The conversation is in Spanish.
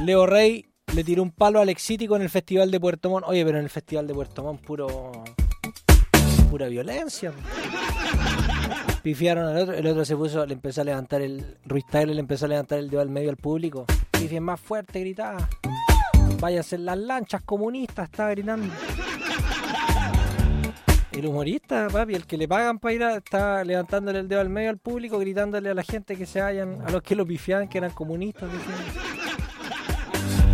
Leo Rey le tiró un palo a Alexítico en el Festival de Puerto Montt. Oye, pero en el Festival de Puerto Montt pura violencia. Pifiaron al otro, el otro se puso, le empezó a levantar Ruiz Tagle le empezó a levantar el dedo al medio al público. Pifien más fuerte, gritaba. Váyanse en las lanchas comunistas, estaba gritando. El humorista, papi, el que le pagan para ir está levantándole el dedo al medio al público, gritándole a la gente que se vayan, a los que lo pifiaban, que eran comunistas. Diciendo.